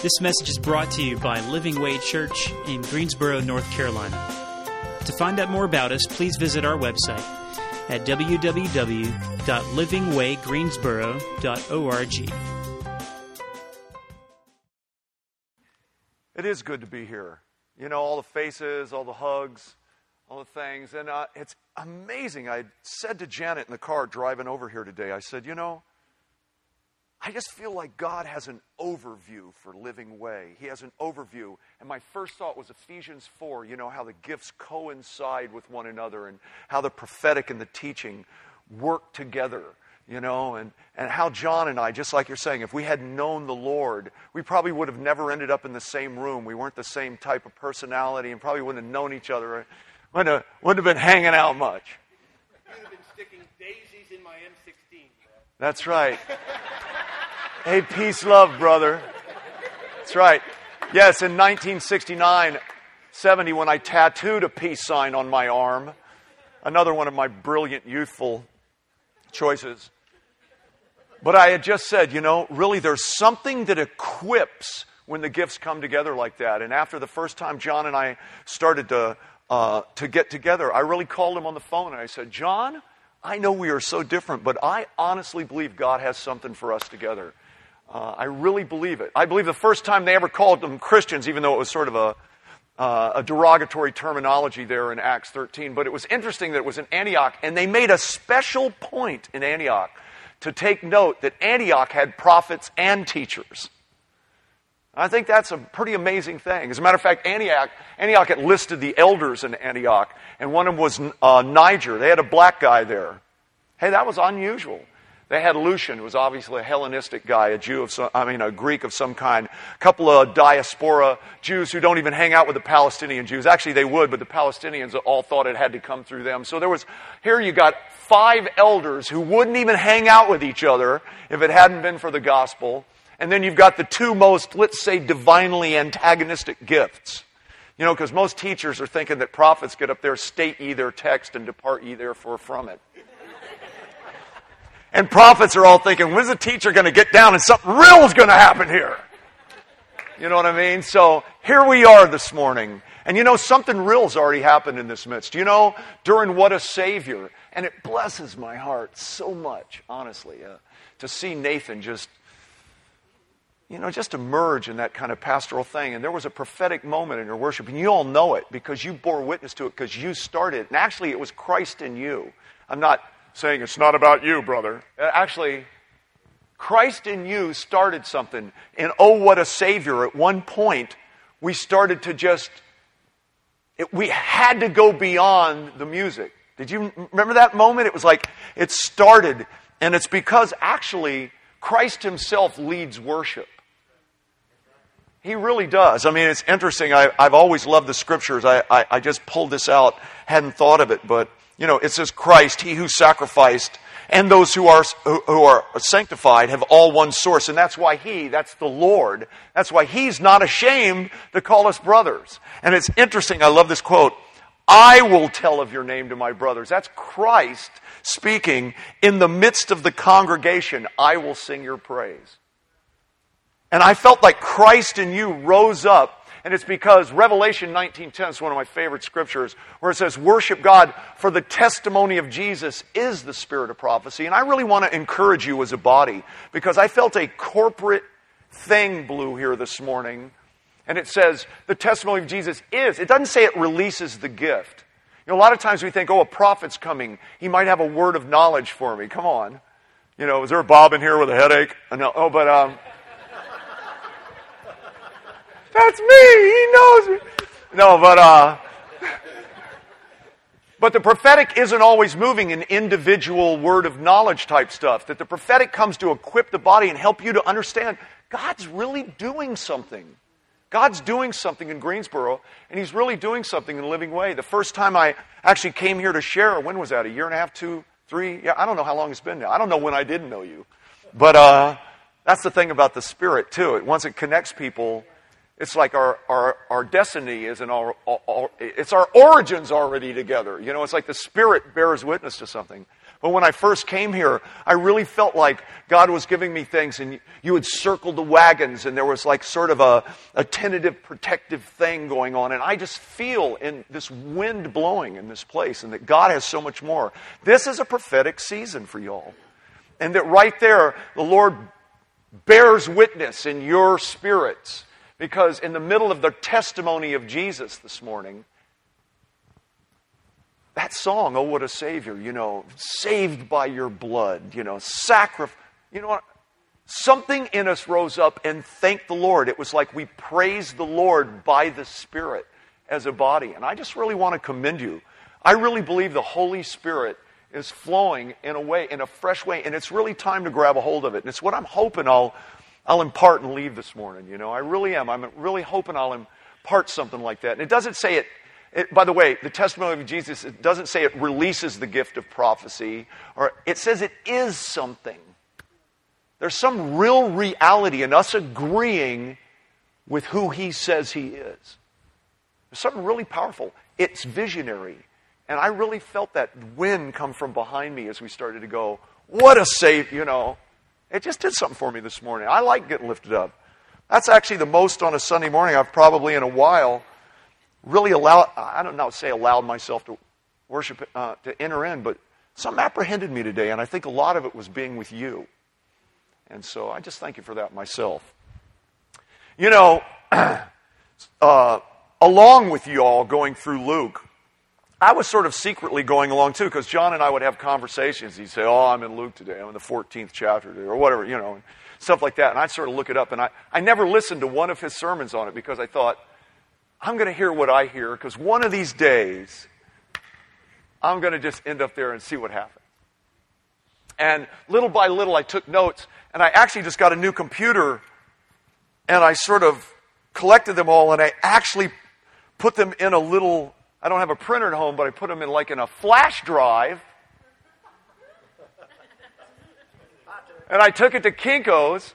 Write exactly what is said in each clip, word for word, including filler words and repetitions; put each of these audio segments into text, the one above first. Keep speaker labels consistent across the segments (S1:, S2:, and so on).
S1: This message is brought to you by Living Way Church in Greensboro, North Carolina. To find out more about us, please visit our website at w w w dot living way greensboro dot org.
S2: It is good to be here. You know, all the faces, all the hugs, all the things. And uh, it's amazing. I said to Janet in the car driving over here today, I said, you know, I just feel like God has an overview for Living Way. He has an overview. And my first thought was Ephesians four, you know, how the gifts coincide with one another and how the prophetic and the teaching work together, you know, and, and how John and I, just like you're saying, if we had known the Lord, we probably would have never ended up in the same room. We weren't the same type of personality and probably wouldn't have known each other. Wouldn't have, wouldn't have been hanging out much.
S3: You would have been sticking daisies in my M sixteen.
S2: That's right. Hey, peace, love, brother. That's right. Yes, in nineteen sixty-nine, seventy, when I tattooed a peace sign on my arm, another one of my brilliant youthful choices. But I had just said, you know, really there's something that equips when the gifts come together like that. And after the first time John and I started to uh, to get together, I really called him on the phone and I said, John, I know we are so different, but I honestly believe God has something for us together. Uh, I really believe it. I believe the first time they ever called them Christians, even though it was sort of a, uh, a derogatory terminology there in Acts thirteen, but it was interesting that it was in Antioch, and they made a special point in Antioch to take note that Antioch had prophets and teachers. I think that's a pretty amazing thing. As a matter of fact, Antioch, Antioch had listed the elders in Antioch, and one of them was uh, Niger. They had a black guy there. Hey, that was unusual. They had Lucian, who was obviously a Hellenistic guy, a Jew of some, I mean, a Greek of some kind. A couple of diaspora Jews who don't even hang out with the Palestinian Jews. Actually, they would, but the Palestinians all thought it had to come through them. So there was, here you got five elders who wouldn't even hang out with each other if it hadn't been for the gospel. And then you've got the two most, let's say, divinely antagonistic gifts. You know, because most teachers are thinking that prophets get up there, state ye their text, and depart ye therefore from it. And prophets are all thinking, when's the teacher going to get down and something real is going to happen here? You know what I mean? So here we are this morning. And you know, something real's already happened in this midst. You know, during What a Savior. And it blesses my heart so much, honestly, uh, to see Nathan just, you know, just emerge in that kind of pastoral thing. And there was a prophetic moment in your worship. And you all know it because you bore witness to it because you started. And actually, it was Christ in you. I'm not saying it's not about you, brother. Actually, Christ in you started something. And oh, what a Savior. At one point, we started to just, it, we had to go beyond the music. Did you remember that moment? It was like, it started, and it's because actually, Christ himself leads worship. He really does. I mean, it's interesting. I, I've always loved the scriptures. I, I, I just pulled this out, hadn't thought of it, but you know, it says Christ, he who sacrificed, and those who are who are sanctified have all one source. And that's why he, that's the Lord, that's why he's not ashamed to call us brothers. And it's interesting, I love this quote, I will tell of your name to my brothers. That's Christ speaking in the midst of the congregation. I will sing your praise. And I felt like Christ in you rose up. And it's because Revelation nineteen ten is one of my favorite scriptures where it says, worship God, for the testimony of Jesus is the spirit of prophecy. And I really want to encourage you as a body because I felt a corporate thing blew here this morning. And it says, the testimony of Jesus is. It doesn't say it releases the gift. You know, a lot of times we think, oh, a prophet's coming. He might have a word of knowledge for me. Come on. You know, is there a Bob in here with a headache? No, oh, but... um. That's me. He knows me. No, but uh, but the prophetic isn't always moving in individual word of knowledge type stuff. That the prophetic comes to equip the body and help you to understand God's really doing something. God's doing something in Greensboro, and he's really doing something in a Living Way. The first time I actually came here to share, when was that? A year and a half, two, three? Yeah, I don't know how long it's been now. I don't know when I didn't know you. But uh, that's the thing about the Spirit, too. Once it connects people, it's like our, our, our destiny is in our, our, it's our origins already together. You know, it's like the Spirit bears witness to something. But when I first came here, I really felt like God was giving me things, and you had circled the wagons, and there was like sort of a, a tentative, protective thing going on. And I just feel in this wind blowing in this place, and that God has so much more. This is a prophetic season for y'all. And that right there, the Lord bears witness in your spirits. Because in the middle of the testimony of Jesus this morning, that song, "Oh, what a Savior," you know, saved by your blood, you know, sacrifice, you know what? Something in us rose up and thanked the Lord. It was like we praised the Lord by the Spirit as a body. And I just really want to commend you. I really believe the Holy Spirit is flowing in a way, in a fresh way, and it's really time to grab a hold of it. And it's what I'm hoping I'll, I'll impart and leave this morning, you know. I really am. I'm really hoping I'll impart something like that. And it doesn't say it It, by the way, the testimony of Jesus, it doesn't say it releases the gift of prophecy, or it says it is something. There's some real reality in us agreeing with who He says He is. There's something really powerful. It's visionary. And I really felt that wind come from behind me as we started to go, what a save, you know. It just did something for me this morning. I like getting lifted up. That's actually the most on a Sunday morning I've probably in a while really allowed, I don't know, say allowed myself to worship, uh, to enter in, but something apprehended me today, and I think a lot of it was being with you. And so I just thank you for that myself. You know, uh, along with you all going through Luke, I was sort of secretly going along too, because John and I would have conversations. He'd say, oh, I'm in Luke today, I'm in the fourteenth chapter today, or whatever, you know, stuff like that. And I'd sort of look it up, and I, I never listened to one of his sermons on it, because I thought, I'm going to hear what I hear, because one of these days, I'm going to just end up there and see what happens. And little by little, I took notes, and I actually just got a new computer, and I sort of collected them all, and I actually put them in a little, I don't have a printer at home, but I put them in like in a flash drive. And I took it to Kinko's,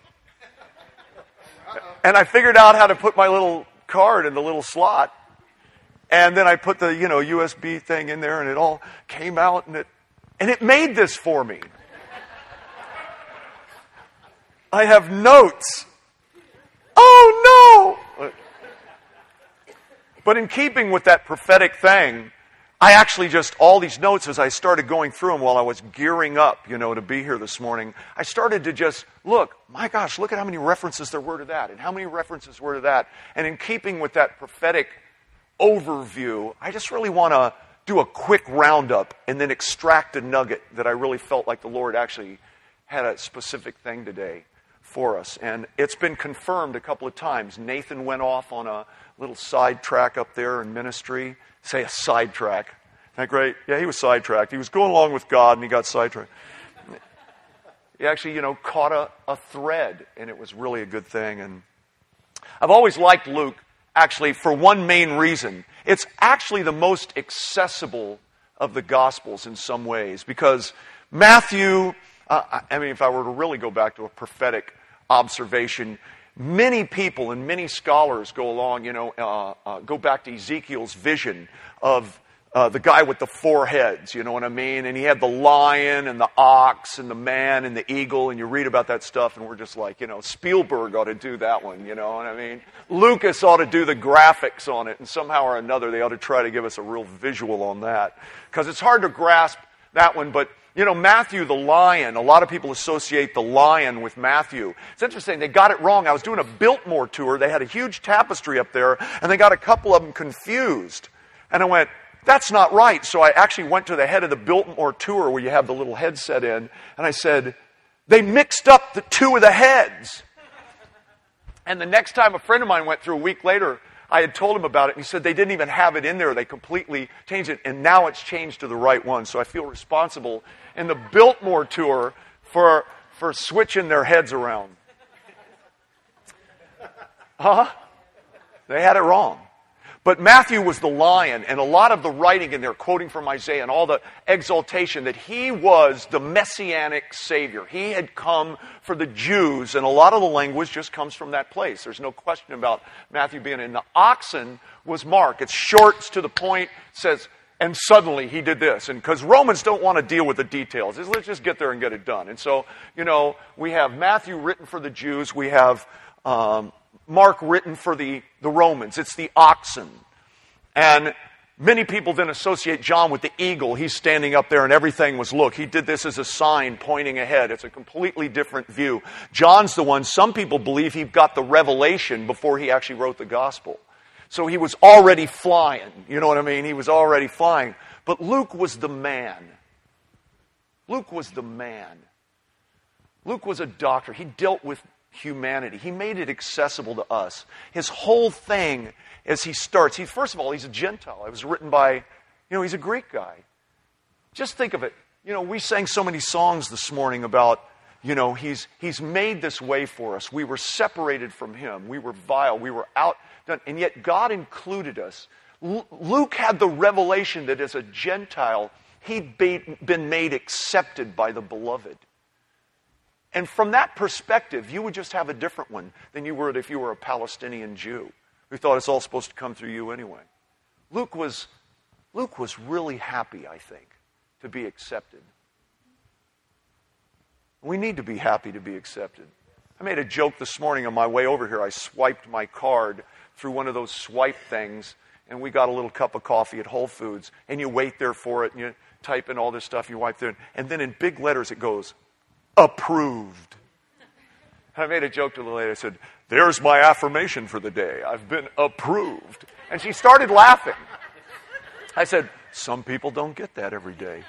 S2: and I figured out how to put my little card in the little slot, and then I put the, you know, U S B thing in there, and it all came out, and it and it made this for me. I have notes. Oh no! But in keeping with that prophetic thing, I actually just, all these notes, as I started going through them while I was gearing up, you know, to be here this morning, I started to just look, my gosh, look at how many references there were to that, and how many references were to that. And in keeping with that prophetic overview, I just really want to do a quick roundup and then extract a nugget that I really felt like the Lord actually had a specific thing today for us. And it's been confirmed a couple of times. Nathan went off on a little sidetrack up there in ministry. Say a sidetrack. Isn't that great? Yeah, he was sidetracked. He was going along with God, and he got sidetracked. He actually, you know, caught a, a thread, and it was really a good thing. And I've always liked Luke, actually, for one main reason. It's actually the most accessible of the Gospels in some ways, because Matthew, uh, I mean, if I were to really go back to a prophetic observation, many people and many scholars go along, you know, uh, uh, go back to Ezekiel's vision of uh, the guy with the four heads, you know what I mean? And he had the lion and the ox and the man and the eagle, and you read about that stuff, and we're just like, you know, Spielberg ought to do that one, you know what I mean? Lucas ought to do the graphics on it, and somehow or another they ought to try to give us a real visual on that. Because it's hard to grasp that one, but you know, Matthew the lion, a lot of people associate the lion with Matthew. It's interesting, they got it wrong. I was doing a Biltmore tour. They had a huge tapestry up there, and they got a couple of them confused. And I went, that's not right. So I actually went to the head of the Biltmore tour where you have the little headset in, and I said, they mixed up the two of the heads. And the next time a friend of mine went through a week later, I had told him about it, and he said they didn't even have it in there. They completely changed it, and now it's changed to the right one. So I feel responsible in the Biltmore tour for, for switching their heads around. Huh? They had it wrong. But Matthew was the lion, and a lot of the writing in there, quoting from Isaiah, and all the exaltation that he was the messianic Savior. He had come for the Jews, and a lot of the language just comes from that place. There's no question about Matthew being in. The oxen was Mark. It's short, it's to the point, says, And suddenly he did this. And because Romans don't want to deal with the details. It's, let's just get there and get it done. And so, you know, we have Matthew written for the Jews. We have um, Mark written for the, the Romans. It's the oxen. And many people then associate John with the eagle. He's standing up there and everything was, look, he did this as a sign pointing ahead. It's a completely different view. John's the one, some people believe he got the revelation before he actually wrote the gospel. So he was already flying. You know what I mean? He was already flying. But Luke was the man. Luke was the man. Luke was a doctor. He dealt with humanity. He made it accessible to us. His whole thing, as he starts, he first of all, he's a Gentile. It was written by, you know, he's a Greek guy. Just think of it. You know, we sang so many songs this morning about, you know, he's he's made this way for us. We were separated from him. We were vile. We were outdone. And yet God included us. L- Luke had the revelation that as a Gentile, he'd be, been made accepted by the beloved. And from that perspective, you would just have a different one than you would if you were a Palestinian Jew who thought it's all supposed to come through you anyway. Luke was, Luke was really happy, I think, to be accepted. We need to be happy to be accepted. I made a joke this morning on my way over here. I swiped my card through one of those swipe things, and we got a little cup of coffee at Whole Foods, and you wait there for it, and you type in all this stuff, you wipe there, and then in big letters it goes, approved. I made a joke to the lady. I said, there's my affirmation for the day. I've been approved. And she started laughing. I said, some people don't get that every day.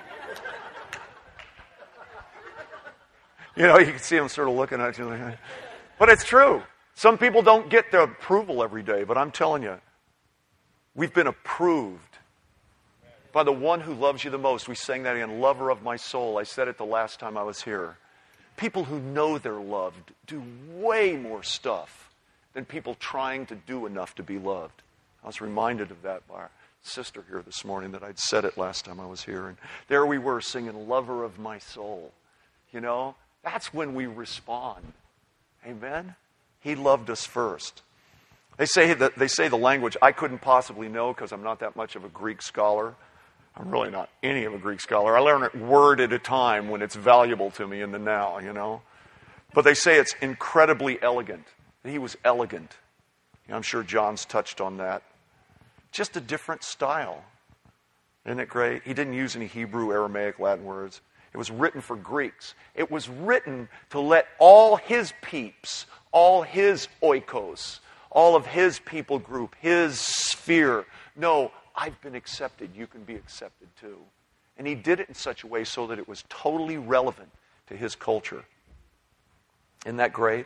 S2: You know, you can see them sort of looking at you. Like, but it's true. Some people don't get their approval every day. But I'm telling you, we've been approved by the one who loves you the most. We sang that again, lover of my soul. I said it the last time I was here. People who know they're loved do way more stuff than people trying to do enough to be loved. I was reminded of that by our sister here this morning that I'd said it last time I was here. And there we were singing lover of my soul. You know, that's when we respond. Amen? He loved us first. They say that they say the language I couldn't possibly know because I'm not that much of a Greek scholar. I'm really not any of a Greek scholar. I learn it word at a time when it's valuable to me in the now, you know. But they say it's incredibly elegant. He was elegant. I'm sure John's touched on that. Just a different style. Isn't it great? He didn't use any Hebrew, Aramaic, Latin words. It was written for Greeks. It was written to let all his peeps, all his oikos, all of his people group, his sphere, know, I've been accepted, you can be accepted too. And he did it in such a way so that it was totally relevant to his culture. Isn't that great?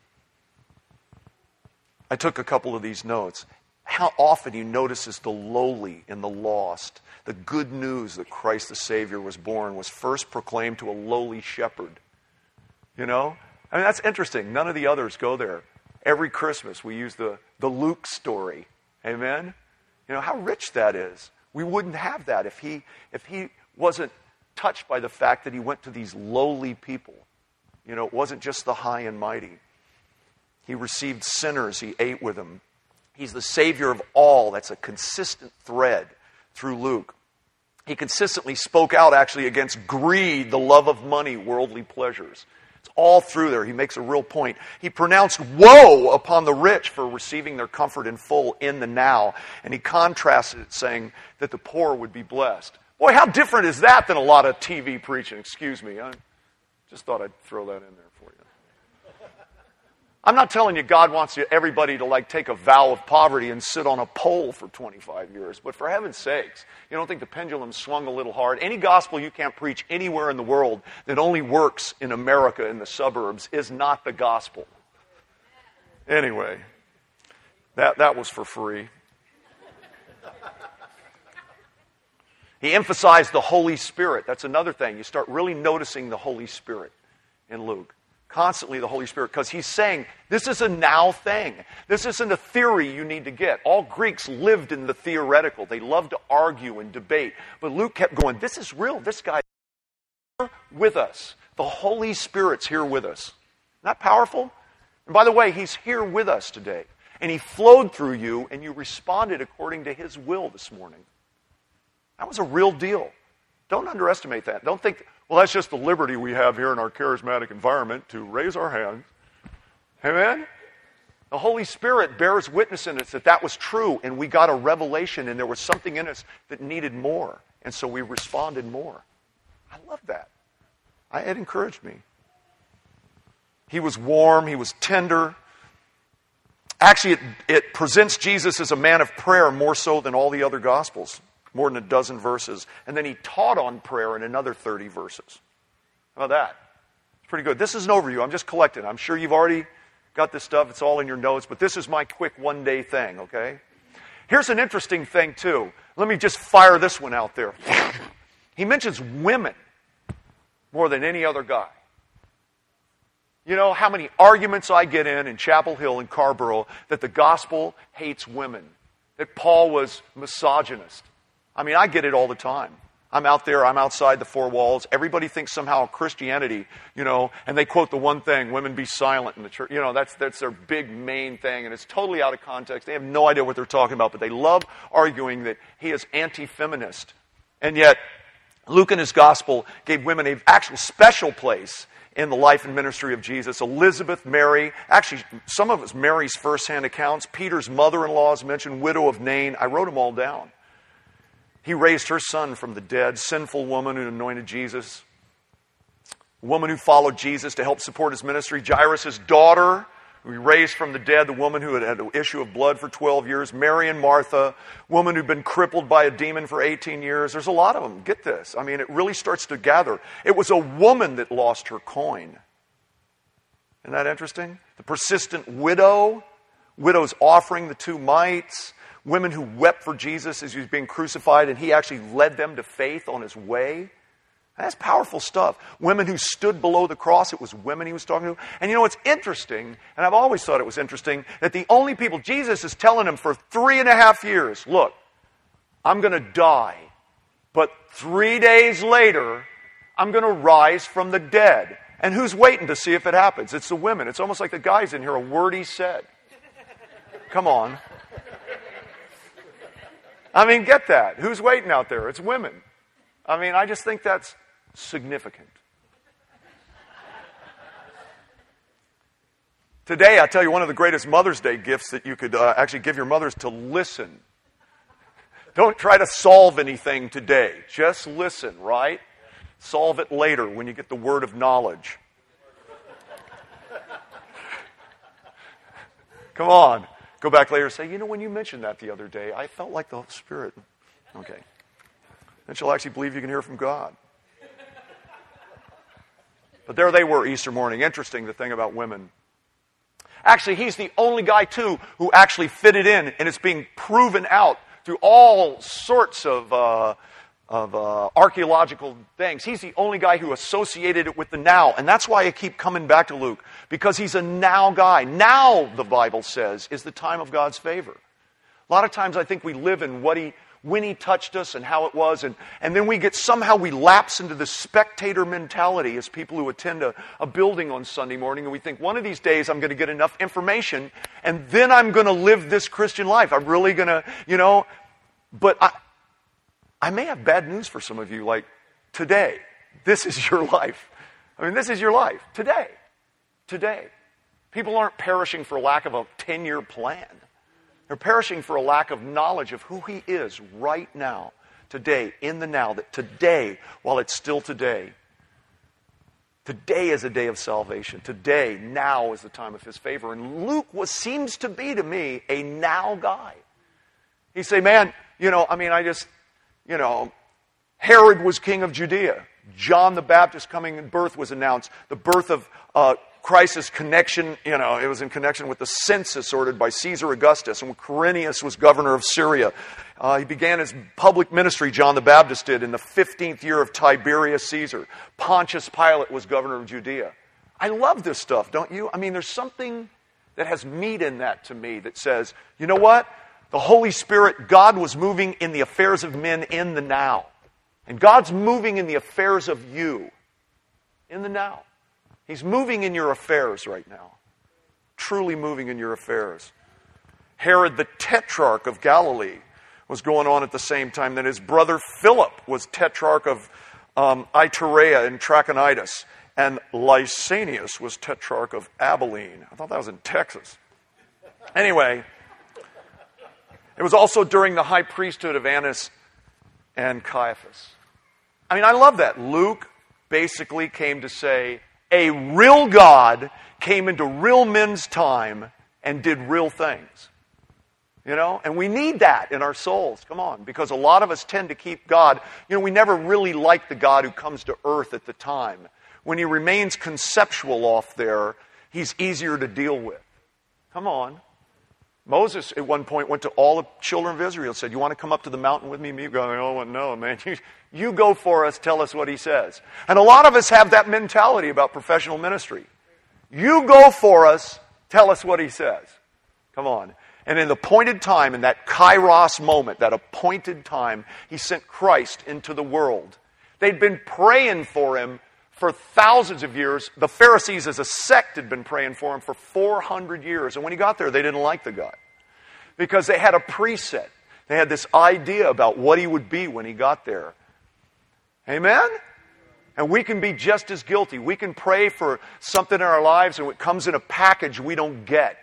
S2: I took a couple of these notes. How often he notices the lowly and the lost. The good news that Christ the Savior was born was first proclaimed to a lowly shepherd. You know? I mean, that's interesting. None of the others go there. Every Christmas we use the, the Luke story. Amen? You know, how rich that is. We wouldn't have that if he if he wasn't touched by the fact that he went to these lowly people. You know, it wasn't just the high and mighty. He received sinners. He ate with them. He's the Savior of all. That's a consistent thread through Luke. He consistently spoke out, actually, against greed, the love of money, worldly pleasures. It's all through there. He makes a real point. He pronounced woe upon the rich for receiving their comfort in full in the now. And he contrasted it, saying that the poor would be blessed. Boy, how different is that than a lot of T V preaching? Excuse me. I just thought I'd throw that in there for you. I'm not telling you God wants you, everybody to like take a vow of poverty and sit on a pole for twenty-five years. But for heaven's sakes, you don't think the pendulum swung a little hard? Any gospel you can't preach anywhere in the world that only works in America in the suburbs is not the gospel. Anyway, that, that was for free. He emphasized the Holy Spirit. That's another thing. You start really noticing the Holy Spirit in Luke. Constantly the Holy Spirit, because he's saying this is a now thing. This isn't a theory you need to get. All Greeks lived in the theoretical. They loved to argue and debate. But Luke kept going, this is real. This guy is here with us. The Holy Spirit's here with us. Isn't that powerful? And by the way, he's here with us today. And he flowed through you, and you responded according to his will this morning. That was a real deal. Don't underestimate that. Don't think, well, that's just the liberty we have here in our charismatic environment to raise our hands. Amen? The Holy Spirit bears witness in us that that was true, and we got a revelation, and there was something in us that needed more, and so we responded more. I love that. I, it encouraged me. He was warm. He was tender. Actually, it, it presents Jesus as a man of prayer more so than all the other Gospels, more than a dozen verses. And then he taught on prayer in another thirty verses. How about that? It's pretty good. This is an overview. I'm just collecting. I'm sure you've already got this stuff. It's all in your notes. But this is my quick one-day thing, okay? Here's an interesting thing, too. Let me just fire this one out there. He mentions women more than any other guy. You know how many arguments I get in in Chapel Hill and Carborough that the gospel hates women, that Paul was misogynist. I mean, I get it all the time. I'm out there, I'm outside the four walls. Everybody thinks somehow Christianity, you know, and they quote the one thing, women be silent in the church. You know, that's, that's their big main thing, and it's totally out of context. They have no idea what they're talking about, but they love arguing that he is anti-feminist. And yet, Luke in his gospel gave women an actual special place in the life and ministry of Jesus. Elizabeth, Mary, actually some of it's Mary's first-hand accounts. Peter's mother-in-law is mentioned, widow of Nain. I wrote them all down. He raised her son from the dead, sinful woman who anointed Jesus. A woman who followed Jesus to help support his ministry. Jairus' daughter, who he raised from the dead, the woman who had had an issue of blood for twelve years. Mary and Martha, woman who'd been crippled by a demon for eighteen years. There's a lot of them. Get this. I mean, it really starts to gather. It was a woman that lost her coin. Isn't that interesting? The persistent widow, widow's offering the two mites. Women who wept for Jesus as he was being crucified, and he actually led them to faith on his way. That's powerful stuff. Women who stood below the cross, it was women he was talking to. And you know, it's interesting, and I've always thought it was interesting, that the only people, Jesus is telling them for three and a half years, look, I'm going to die, but three days later, I'm going to rise from the dead. And who's waiting to see if it happens? It's the women. It's almost like the guys in here, a word he said. Come on. I mean, get that. Who's waiting out there? It's women. I mean, I just think that's significant. Today, I tell you, one of the greatest Mother's Day gifts that you could uh, actually give your mothers to listen. Don't try to solve anything today. Just listen, right? Solve it later when you get the word of knowledge. Come on. Go back later and say, you know, when you mentioned that the other day, I felt like the Spirit. Okay. Then she'll actually believe you can hear from God. But there they were Easter morning. Interesting, the thing about women. Actually, he's the only guy, too, who actually fitted in, and it's being proven out through all sorts of uh, of uh, archaeological things. He's the only guy who associated it with the now. And that's why I keep coming back to Luke, because he's a now guy. Now, the Bible says, is the time of God's favor. A lot of times I think we live in what he, when he touched us and how it was, and, and then we get, somehow we lapse into the spectator mentality as people who attend a, a building on Sunday morning, and we think, one of these days I'm going to get enough information, and then I'm going to live this Christian life. I'm really going to, you know, but I... I may have bad news for some of you, like today. This is your life. I mean, this is your life. Today. Today. People aren't perishing for lack of a ten-year plan. They're perishing for a lack of knowledge of who he is right now, today, in the now. That today, while it's still today, today is a day of salvation. Today, now is the time of his favor. And Luke was, seems to be to me a now guy. He'd say, man, you know, I mean, I just... You know, Herod was king of Judea. John the Baptist coming in birth was announced. The birth of uh, Christ's connection, you know, it was in connection with the census ordered by Caesar Augustus. And when Quirinius was governor of Syria, uh, he began his public ministry, John the Baptist did, in the fifteenth year of Tiberius Caesar. Pontius Pilate was governor of Judea. I love this stuff, don't you? I mean, there's something that has meat in that to me that says, you know what? The Holy Spirit, God was moving in the affairs of men in the now. And God's moving in the affairs of you in the now. He's moving in your affairs right now. Truly moving in your affairs. Herod the Tetrarch of Galilee was going on at the same time. Then his brother Philip was tetrarch of um, Iturea and Trachonitis. And Lysanias was tetrarch of Abilene. I thought that was in Texas. Anyway, it was also during the high priesthood of Annas and Caiaphas. I mean, I love that. Luke basically came to say a real God came into real men's time and did real things. You know, and we need that in our souls. Come on, because a lot of us tend to keep God. You know, we never really like the God who comes to earth at the time. When he remains conceptual off there, he's easier to deal with. Come on. Moses at one point went to all the children of Israel and said, you want to come up to the mountain with me? Me going, oh, no, man. You, you go for us, tell us what he says. And a lot of us have that mentality about professional ministry. You go for us, tell us what he says. Come on. And in the appointed time, in that kairos moment, that appointed time, he sent Christ into the world. They'd been praying for him for thousands of years. The Pharisees as a sect had been praying for him for four hundred years. And when he got there, they didn't like the guy. Because they had a preset. They had this idea about what he would be when he got there. Amen? And we can be just as guilty. We can pray for something in our lives and it comes in a package we don't get.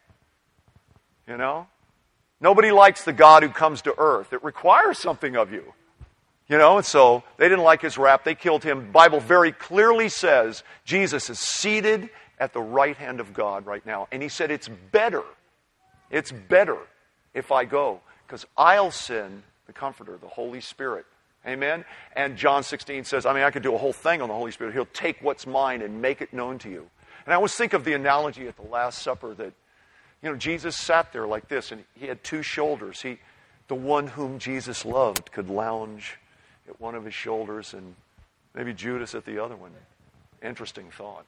S2: You know? Nobody likes the God who comes to earth. It requires something of you. You know, and so they didn't like his rap. They killed him. The Bible very clearly says Jesus is seated at the right hand of God right now. And he said, it's better. It's better if I go, because I'll send the Comforter, the Holy Spirit. Amen? And John sixteen says, I mean, I could do a whole thing on the Holy Spirit. He'll take what's mine and make it known to you. And I always think of the analogy at the Last Supper that, you know, Jesus sat there like this, and he had two shoulders. He, the one whom Jesus loved could lounge at one of his shoulders, and maybe Judas at the other one. Interesting thought.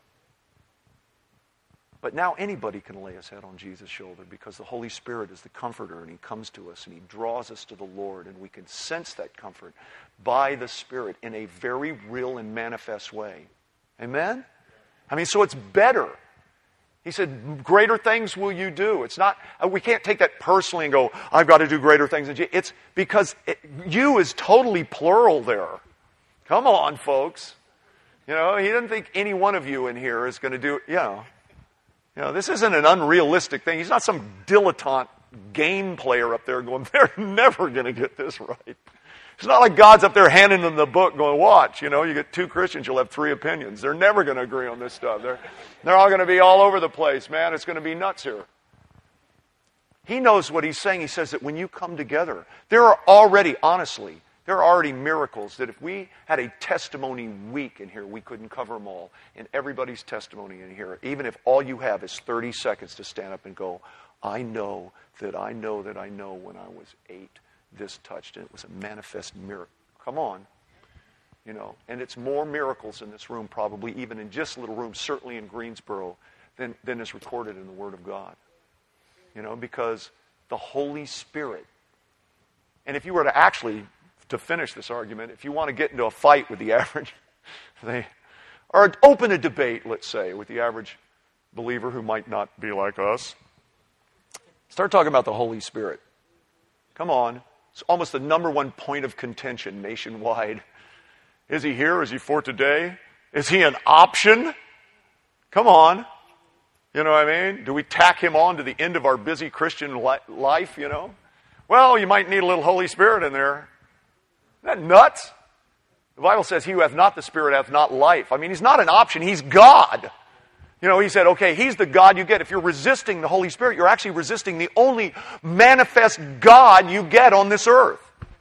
S2: But now anybody can lay his head on Jesus' shoulder because the Holy Spirit is the Comforter, and he comes to us and he draws us to the Lord, and we can sense that comfort by the Spirit in a very real and manifest way. Amen? I mean, so it's better. He said, greater things will you do. It's not, we can't take that personally and go, I've got to do greater things than you. It's because it, you is totally plural there. Come on, folks. You know, he didn't think any one of you in here is going to do, you know. You know, this isn't an unrealistic thing. He's not some dilettante game player up there going, they're never going to get this right. It's not like God's up there handing them the book going, watch, you know, you get two Christians, you'll have three opinions. They're never going to agree on this stuff. They're, they're all going to be all over the place, man. It's going to be nuts here. He knows what he's saying. He says that when you come together, there are already, honestly, there are already miracles that if we had a testimony week in here, we couldn't cover them all. And everybody's testimony in here, even if all you have is thirty seconds to stand up and go, I know that I know that I know when I was eight. This touched, and it was a manifest miracle. Come on. You know, and it's more miracles in this room, probably even in just little rooms, certainly in Greensboro, than, than is recorded in the Word of God. You know, because the Holy Spirit. And if you were to actually, to finish this argument, if you want to get into a fight with the average, they, or open a debate, let's say, with the average believer who might not be like us, start talking about the Holy Spirit. Come on. It's almost the number one point of contention nationwide. Is he here? Is he for today? Is he an option? Come on. You know what I mean? Do we tack him on to the end of our busy Christian li- life, you know? Well, you might need a little Holy Spirit in there. Isn't that nuts? The Bible says, he who hath not the Spirit hath not life. I mean, he's not an option. He's God. You know, he said, okay, he's the God you get. If you're resisting the Holy Spirit, you're actually resisting the only manifest God you get on this earth.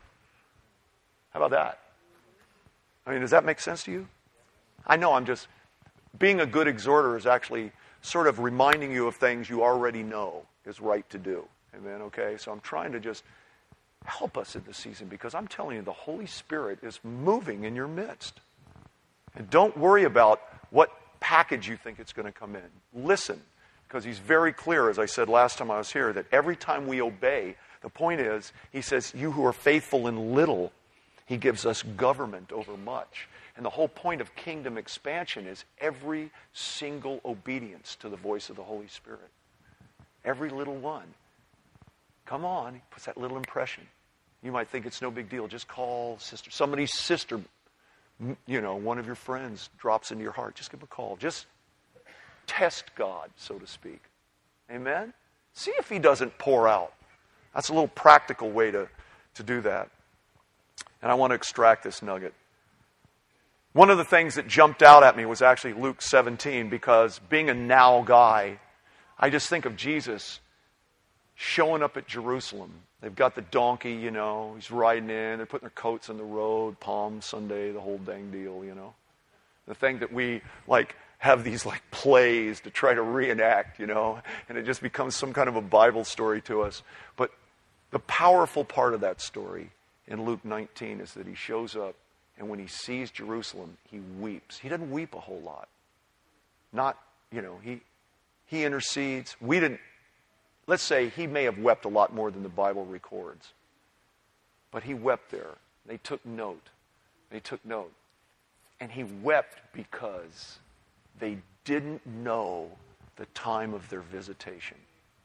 S2: How about that? I mean, does that make sense to you? I know I'm just, being a good exhorter is actually sort of reminding you of things you already know is right to do. Amen, okay? So I'm trying to just help us in this season because I'm telling you, the Holy Spirit is moving in your midst. And don't worry about what package you think it's going to come in. Listen, because he's very clear, as I said last time I was here, that every time we obey, the point is, he says, you who are faithful in little, he gives us government over much. And the whole point of kingdom expansion is every single obedience to the voice of the Holy Spirit. Every little one. Come on, he puts that little impression. You might think it's no big deal. Just call sister. Somebody's sister, you know, one of your friends drops into your heart. Just give them a call. Just test God, so to speak. Amen? See if he doesn't pour out. That's a little practical way to, to do that. And I want to extract this nugget. One of the things that jumped out at me was actually Luke seventeen, because being a now guy, I just think of Jesus showing up at Jerusalem. They've got the donkey, you know, he's riding in, they're putting their coats on the road, Palm Sunday, the whole dang deal, you know. The thing that we, like, have these, like, plays to try to reenact, you know, and it just becomes some kind of a Bible story to us. But the powerful part of that story in Luke nineteen is that he shows up, and when he sees Jerusalem, he weeps. He doesn't weep a whole lot. Not, you know, he he intercedes. We didn't, let's say he may have wept a lot more than the Bible records. But he wept there. They took note. They took note. And he wept because they didn't know the time of their visitation.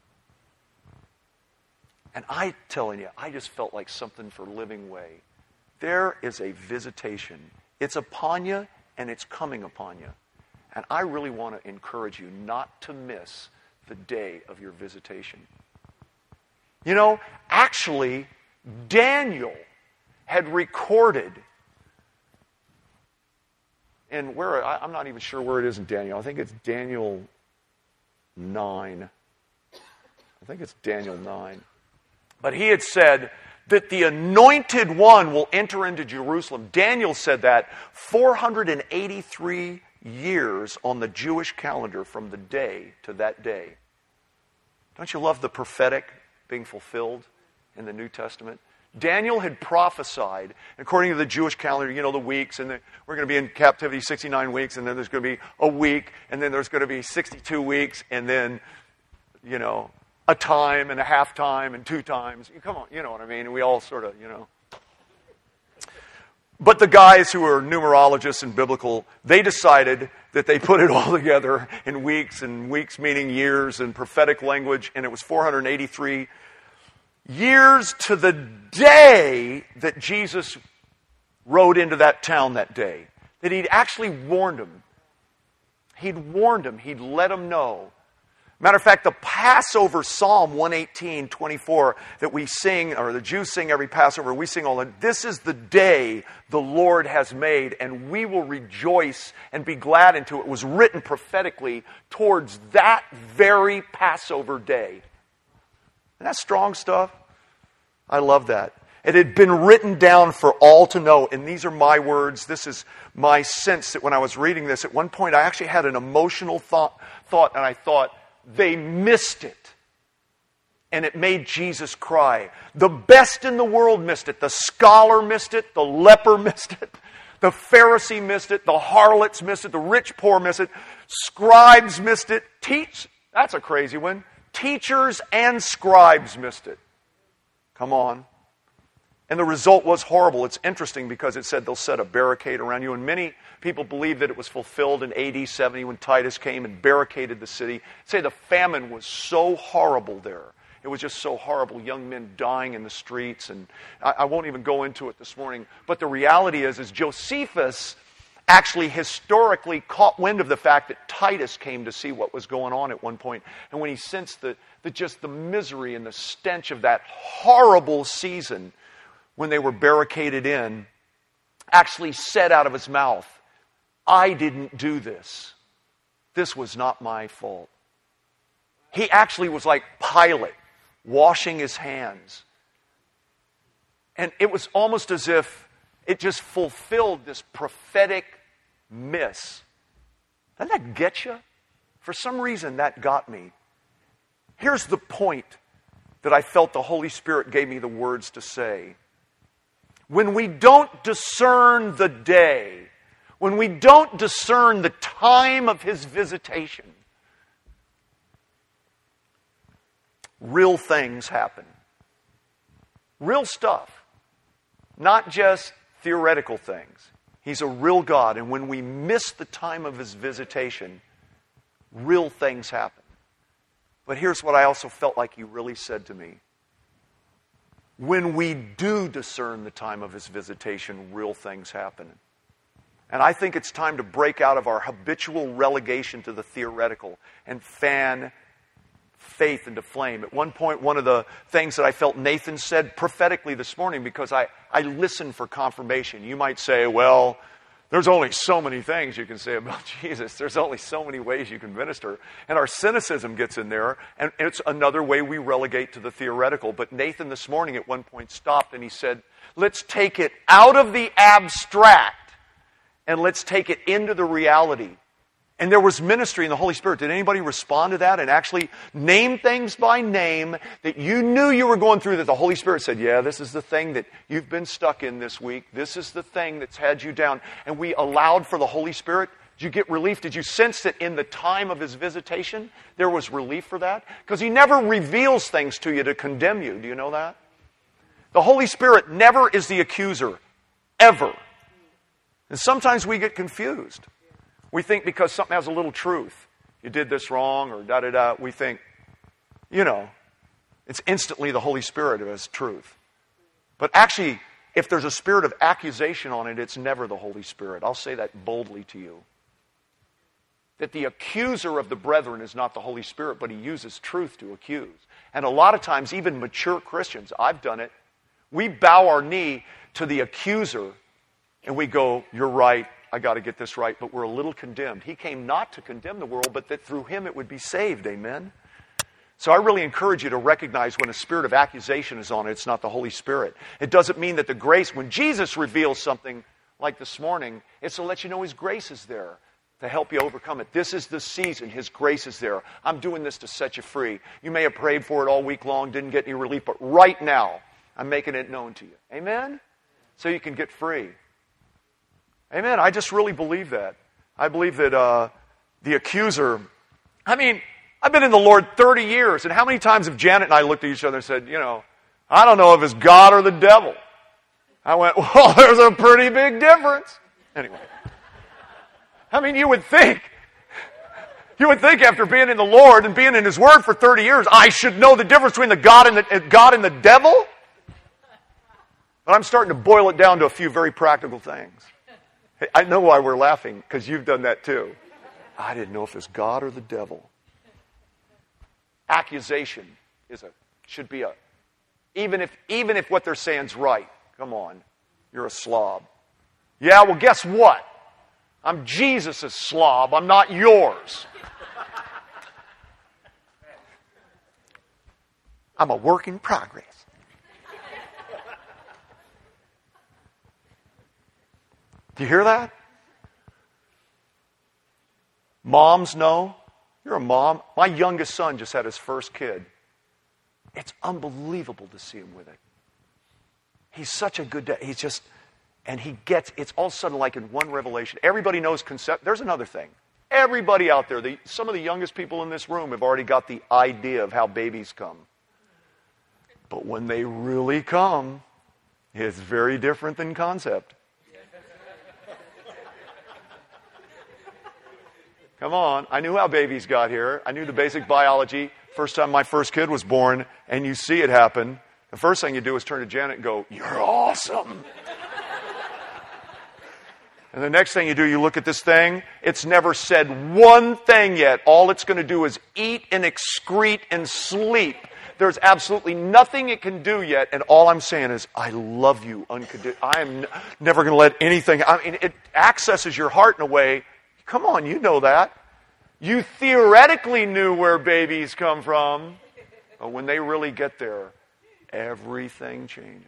S2: And I'm telling you, I just felt like something for Living Way. There is a visitation. It's upon you, and it's coming upon you. And I really want to encourage you not to miss the day of your visitation. You know, actually, Daniel had recorded, and where I, I'm not even sure where it is in Daniel. I think it's Daniel nine. I think it's Daniel nine. But he had said that the anointed one will enter into Jerusalem. Daniel said that four hundred eighty-three years on the Jewish calendar from the day to that day. Don't you love the prophetic being fulfilled in the New Testament? Daniel had prophesied, according to the Jewish calendar, you know, the weeks, and the, we're going to be in captivity sixty-nine weeks, and then there's going to be a week, and then there's going to be sixty-two weeks, and then, you know, a time and a half time and two times. Come on, you know what I mean? We all sort of, you know. But the guys who are numerologists and biblical, they decided that they put it all together in weeks, and weeks meaning years, and prophetic language, and it was four hundred eighty-three years to the day that Jesus rode into that town that day. That he'd actually warned them. He'd warned them. He'd let them know. Matter of fact, the Passover Psalm one eighteen, twenty-four that we sing, or the Jews sing every Passover, we sing all that. This is the day the Lord has made, and we will rejoice and be glad into it. It was written prophetically towards that very Passover day. Isn't that strong stuff? I love that. It had been written down for all to know, and these are my words. This is my sense that when I was reading this, at one point I actually had an emotional thought, thought and I thought, they missed it. And it made Jesus cry. The best in the world missed it. The scholar missed it. The leper missed it. The Pharisee missed it. The harlots missed it. The rich poor missed it. Scribes missed it. Teach, that's a crazy one. Teachers and scribes missed it. Come on. And the result was horrible. It's interesting because it said they'll set a barricade around you. And many people believe that it was fulfilled in A D seventy when Titus came and barricaded the city. Say the famine was so horrible there. It was just so horrible. Young men dying in the streets. And I, I won't even go into it this morning. But the reality is, is Josephus actually historically caught wind of the fact that Titus came to see what was going on at one point. And when he sensed the, the just the misery and the stench of that horrible season, when they were barricaded in, actually said out of his mouth, I didn't do this. This was not my fault. He actually was like Pilate, washing his hands. And it was almost as if it just fulfilled this prophetic miss. Doesn't that get you? For some reason, that got me. Here's the point that I felt the Holy Spirit gave me the words to say. When we don't discern the day, when we don't discern the time of His visitation, real things happen. Real stuff. Not just theoretical things. He's a real God, and when we miss the time of His visitation, real things happen. But here's what I also felt like He really said to me. when we do discern the time of his visitation, real things happen. And I think it's time to break out of our habitual relegation to the theoretical and fan faith into flame. At one point, one of the things that I felt Nathan said prophetically this morning, because I, I listened for confirmation. You might say, well, there's only so many things you can say about Jesus. There's only so many ways you can minister. And our cynicism gets in there, and it's another way we relegate to the theoretical. But Nathan this morning at one point stopped and he said, let's take it out of the abstract and let's take it into the reality. And there was ministry in the Holy Spirit. Did anybody respond to that and actually name things by name that you knew you were going through, that the Holy Spirit said, yeah, this is the thing that you've been stuck in this week. This is the thing that's had you down. And we allowed for the Holy Spirit. Did you get relief? Did you sense that in the time of his visitation, there was relief for that? Because he never reveals things to you to condemn you. Do you know that? The Holy Spirit never is the accuser. Ever. And sometimes we get confused. We think because something has a little truth, you did this wrong or da-da-da, we think, you know, it's instantly the Holy Spirit who has truth. But actually, if there's a spirit of accusation on it, it's never the Holy Spirit. I'll say that boldly to you. That the accuser of the brethren is not the Holy Spirit, but he uses truth to accuse. And a lot of times, even mature Christians, I've done it, we bow our knee to the accuser and we go, you're right, I got to get this right, but we're a little condemned. He came not to condemn the world, but that through him it would be saved. Amen? So I really encourage you to recognize when a spirit of accusation is on it, it's not the Holy Spirit. It doesn't mean that the grace, when Jesus reveals something like this morning, it's to let you know his grace is there to help you overcome it. This is the season. His grace is there. I'm doing this to set you free. You may have prayed for it all week long, didn't get any relief, but right now, I'm making it known to you. Amen? So you can get free. Amen. I just really believe that. I believe that uh, the accuser, I mean, I've been in the Lord thirty years, and how many times have Janet and I looked at each other and said, you know, I don't know if it's God or the devil. I went, well, there's a pretty big difference. Anyway. I mean, you would think, you would think after being in the Lord and being in his Word for thirty years, I should know the difference between the God and the, God and the devil. But I'm starting to boil it down to a few very practical things. I know why we're laughing, because you've done that too. I didn't know if it's God or the devil. Accusation is a should be a even if even if what they're saying is right. Come on, you're a slob. Yeah, well, guess what? I'm Jesus' slob. I'm not yours. I'm a work in progress. Do you hear that? Moms know. You're a mom. My youngest son just had his first kid. It's unbelievable to see him with it. He's such a good dad. He's just, and he gets, it's all of a sudden like in one revelation. Everybody knows concept. There's another thing. Everybody out there, the, some of the youngest people in this room have already got the idea of how babies come. But when they really come, it's very different than concept. Come on. I knew how babies got here. I knew the basic biology. First time my first kid was born, and you see it happen, the first thing you do is turn to Janet and go, you're awesome. And the next thing you do, you look at this thing. It's never said one thing yet. All it's going to do is eat and excrete and sleep. There's absolutely nothing it can do yet. And all I'm saying is, I love you unconditionally. I am n- never going to let anything... I mean, it accesses your heart in a way... Come on, you know that. You theoretically knew where babies come from. But when they really get there, everything changes.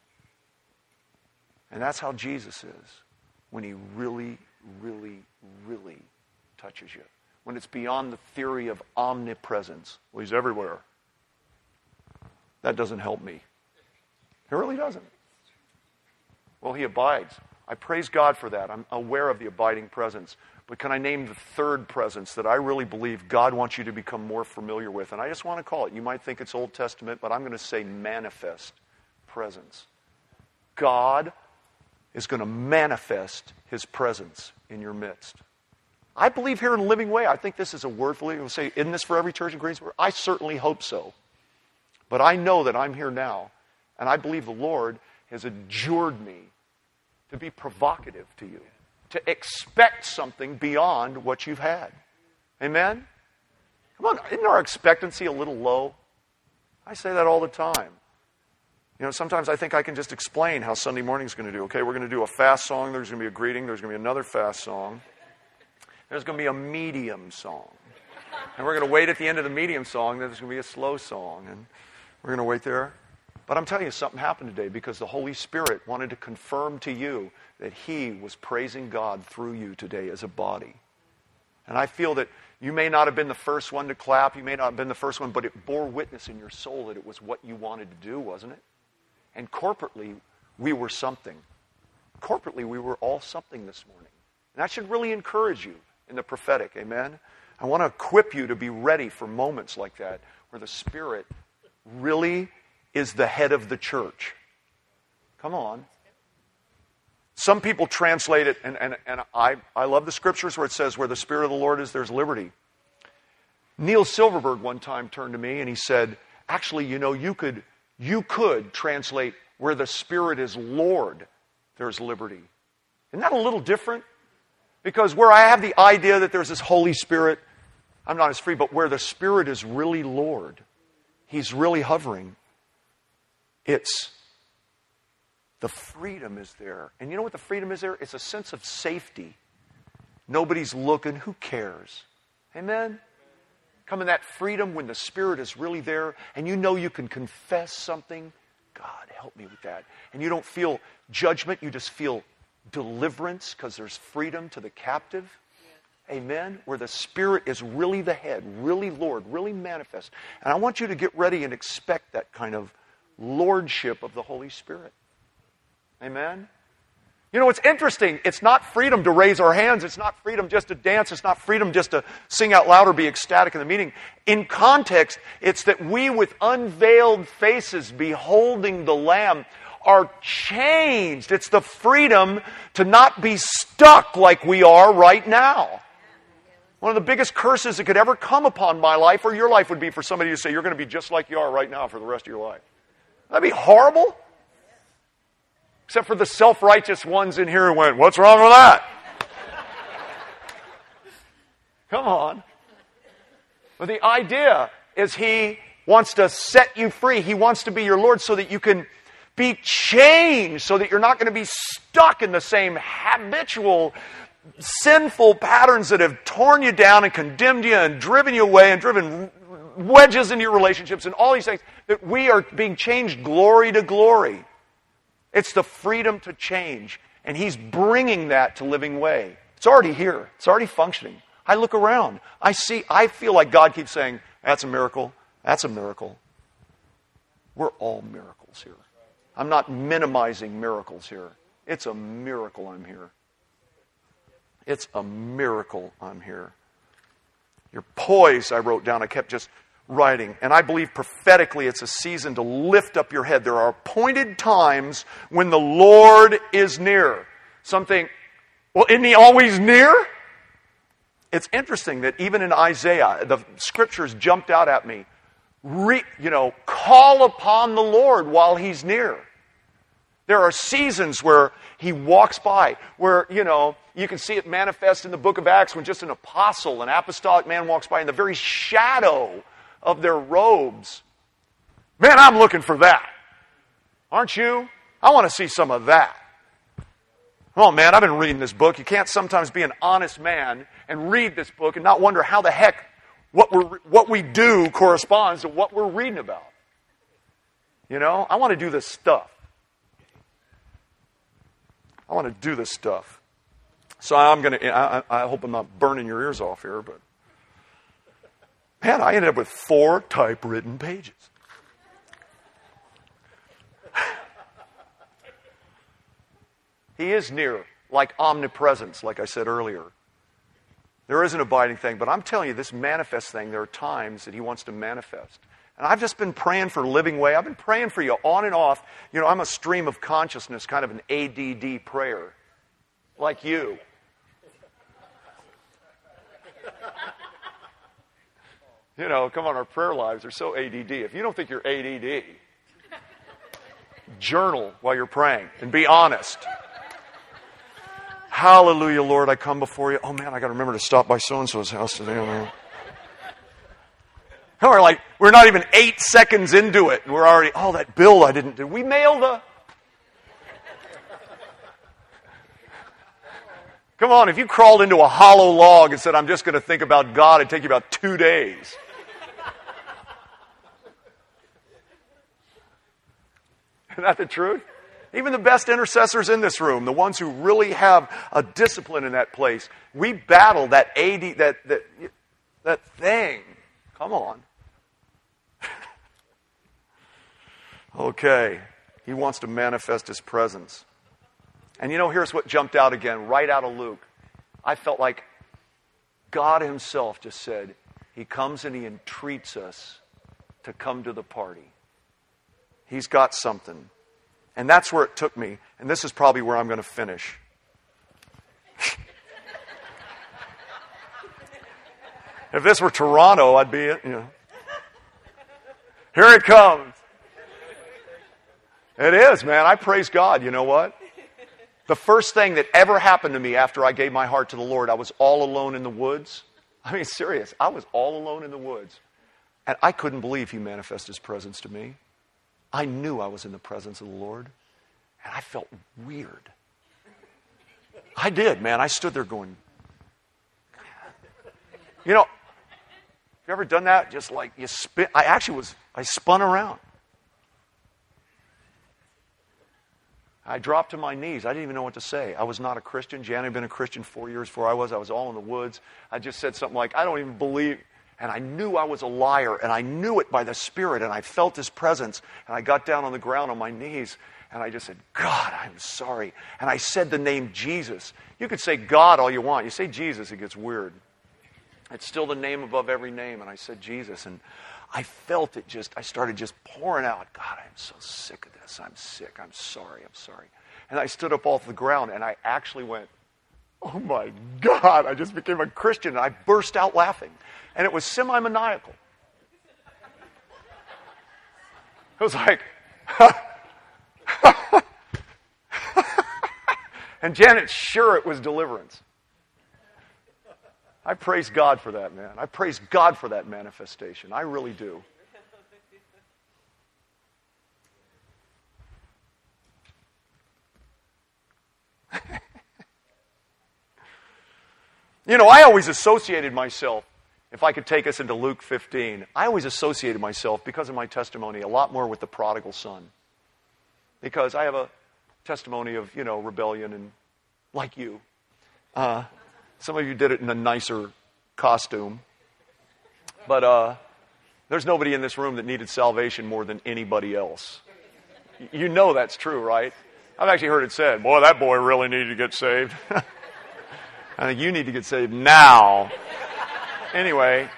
S2: And that's how Jesus is. When he really, really, really touches you. When it's beyond the theory of omnipresence. Well, he's everywhere. That doesn't help me. It really doesn't. Well, he abides. I praise God for that. I'm aware of the abiding presence. But can I name the third presence that I really believe God wants you to become more familiar with? And I just want to call it, you might think it's Old Testament, but I'm going to say manifest presence. God is going to manifest his presence in your midst. I believe here in Living Way, I think this is a word for you. We'll say, isn't this for every church in Greensboro? I certainly hope so. But I know that I'm here now. And I believe the Lord has adjured me to be provocative to you, to expect something beyond what you've had. Amen? Come on, isn't our expectancy a little low? I say that all the time. You know, sometimes I think I can just explain how Sunday morning's going to do. Okay, we're going to do a fast song, there's going to be a greeting, there's going to be another fast song, there's going to be a medium song. And we're going to wait at the end of the medium song, then there's going to be a slow song, and we're going to wait there. But I'm telling you, something happened today because the Holy Spirit wanted to confirm to you that He was praising God through you today as a body. And I feel that you may not have been the first one to clap, you may not have been the first one, but it bore witness in your soul that it was what you wanted to do, wasn't it? And corporately, we were something. Corporately, we were all something this morning. And that should really encourage you in the prophetic, amen? I want to equip you to be ready for moments like that where the Spirit really is the head of the church. Come on. Some people translate it, and, and, and I, I love the scriptures where it says, where the Spirit of the Lord is, there's liberty. Neil Silverberg one time turned to me and he said, actually, you know, you could, you could translate, where the Spirit is Lord, there's liberty. Isn't that a little different? Because where I have the idea that there's this Holy Spirit, I'm not as free, but where the Spirit is really Lord, He's really hovering, it's the freedom is there. And you know what the freedom is there? It's a sense of safety. Nobody's looking. Who cares? Amen? Come in that freedom when the Spirit is really there and you know you can confess something. God, help me with that. And you don't feel judgment. You just feel deliverance because there's freedom to the captive. Yeah. Amen? Where the Spirit is really the head, really Lord, really manifest. And I want you to get ready and expect that kind of lordship of the Holy Spirit. Amen? You know, it's interesting. It's not freedom to raise our hands. It's not freedom just to dance. It's not freedom just to sing out loud or be ecstatic in the meeting. In context, it's that we with unveiled faces beholding the Lamb are changed. It's the freedom to not be stuck like we are right now. One of the biggest curses that could ever come upon my life or your life would be for somebody to say, you're going to be just like you are right now for the rest of your life. That'd be horrible. Except for the self-righteous ones in here who went, what's wrong with that? Come on. But the idea is He wants to set you free. He wants to be your Lord so that you can be changed, so that you're not going to be stuck in the same habitual, sinful patterns that have torn you down and condemned you and driven you away and driven wedges into your relationships and all these things. That we are being changed glory to glory. It's the freedom to change. And He's bringing that to Living Way. It's already here. It's already functioning. I look around. I see, I feel like God keeps saying, that's a miracle. That's a miracle. We're all miracles here. I'm not minimizing miracles here. It's a miracle I'm here. It's a miracle I'm here. Your poise, I wrote down. I kept just writing. And I believe prophetically it's a season to lift up your head. There are appointed times when the Lord is near. Some think, well, isn't He always near? It's interesting that even in Isaiah, the scriptures jumped out at me. Re, you know, call upon the Lord while He's near. There are seasons where He walks by, where, you know, you can see it manifest in the book of Acts when just an apostle, an apostolic man walks by in the very shadow of their robes. Man, I'm looking for that. Aren't you? I want to see some of that. Oh man, I've been reading this book. You can't sometimes be an honest man and read this book and not wonder how the heck what we what we do corresponds to what we're reading about. You know, I want to do this stuff. I want to do this stuff. So I'm going to, I, I hope I'm not burning your ears off here, but man, I ended up with four typewritten pages. He is near, like omnipresence, like I said earlier. There is an abiding thing, but I'm telling you, this manifest thing, there are times that He wants to manifest. And I've just been praying for Living Way. I've been praying for you on and off. You know, I'm a stream of consciousness, kind of an A D D prayer, like you. You know, come on, our prayer lives are so A D D. If you don't think you're A D D, journal while you're praying and be honest. Hallelujah, Lord, I come before you. Oh man, I got to remember to stop by so-and-so's house today. And we're like, we're not even eight seconds into it, and we're already, oh, that bill I didn't do. We mailed the... Come on, if you crawled into a hollow log and said, I'm just going to think about God, it'd take you about two days. Isn't that the truth? Even the best intercessors in this room, the ones who really have a discipline in that place, we battle that A D, that that that thing. Come on. Okay. He wants to manifest His presence. And you know, here's what jumped out again, right out of Luke. I felt like God Himself just said, He comes and He entreats us to come to the party. He's got something. And that's where it took me. And this is probably where I'm going to finish. If this were Toronto, I'd be, you know. Here it comes. It is, man. I praise God. You know what? The first thing that ever happened to me after I gave my heart to the Lord, I was all alone in the woods. I mean, serious. I was all alone in the woods. And I couldn't believe He manifested His presence to me. I knew I was in the presence of the Lord. And I felt weird. I did, man. I stood there going, you know, you ever done that? Just like you spin. I actually was, I spun around. I dropped to my knees. I didn't even know what to say. I was not a Christian. Jan had been a Christian four years before I was. I was all in the woods. I just said something like, I don't even believe. And I knew I was a liar. And I knew it by the Spirit. And I felt His presence. And I got down on the ground on my knees. And I just said, God, I'm sorry. And I said the name Jesus. You could say God all you want. You say Jesus, it gets weird. It's still the name above every name. And I said Jesus. And I felt it just, I started just pouring out, God, I'm so sick of this. I'm sick. I'm sorry. I'm sorry. And I stood up off the ground and I actually went, oh my God, I just became a Christian. And I burst out laughing. And it was semi-maniacal. It was like, and Janet's sure it was deliverance. I praise God for that, man. I praise God for that manifestation. I really do. You know, I always associated myself, if I could take us into Luke fifteen, I always associated myself, because of my testimony, a lot more with the prodigal son. Because I have a testimony of, you know, rebellion and like you. Uh, some of you did it in a nicer costume. But uh, there's nobody in this room that needed salvation more than anybody else. You know that's true, right? I've actually heard it said, boy, that boy really needed to get saved. I think you need to get saved now. Anyway,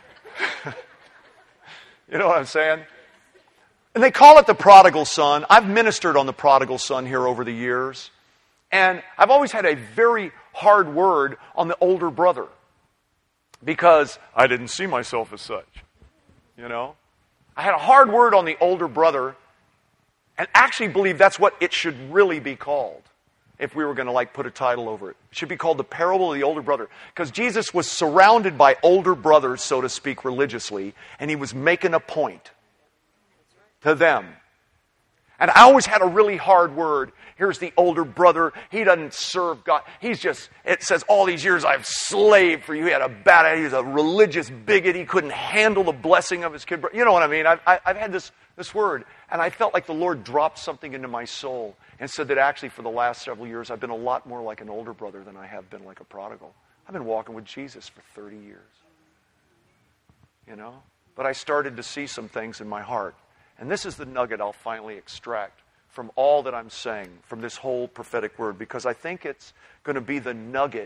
S2: you know what I'm saying? And they call it the prodigal son. I've ministered on the prodigal son here over the years. And I've always had a very hard word on the older brother. Because I didn't see myself as such. You know? I had a hard word on the older brother. And actually believe that's what it should really be called. If we were going to like put a title over it. It should be called the parable of the older brother. Because Jesus was surrounded by older brothers, so to speak, religiously. And He was making a point to them. And I always had a really hard word. Here's the older brother. He doesn't serve God. He's just, it says, all these years I've slaved for you. He had a bad attitude. He was a religious bigot. He couldn't handle the blessing of his kid. You know what I mean? I've, I've had this, this word. And I felt like the Lord dropped something into my soul and said that actually for the last several years I've been a lot more like an older brother than I have been like a prodigal. I've been walking with Jesus for thirty years. You know? But I started to see some things in my heart. And this is the nugget I'll finally extract from all that I'm saying, from this whole prophetic word, because I think it's going to be the nugget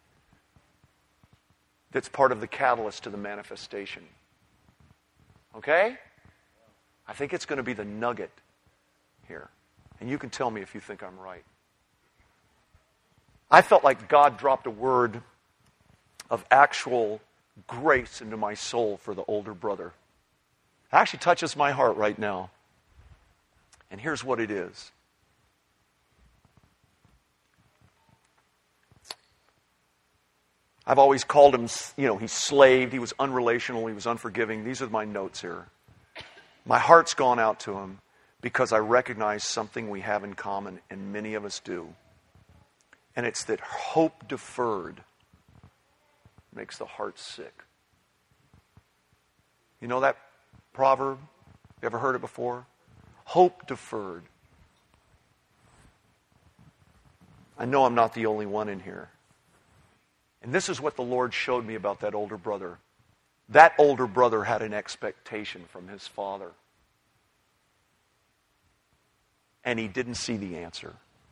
S2: that's part of the catalyst to the manifestation. Okay? I think it's going to be the nugget here. And you can tell me if you think I'm right. I felt like God dropped a word of actual grace into my soul for the older brother. It actually touches my heart right now. And here's what it is. I've always called him, you know, he slaved, he was unrelational, he was unforgiving. These are my notes here. My heart's gone out to him because I recognize something we have in common, and many of us do. And it's that hope deferred makes the heart sick. You know that proverb? You ever heard it before? Hope deferred. I know I'm not the only one in here. And this is what the Lord showed me about that older brother. That older brother had an expectation from his father. And he didn't see the answer.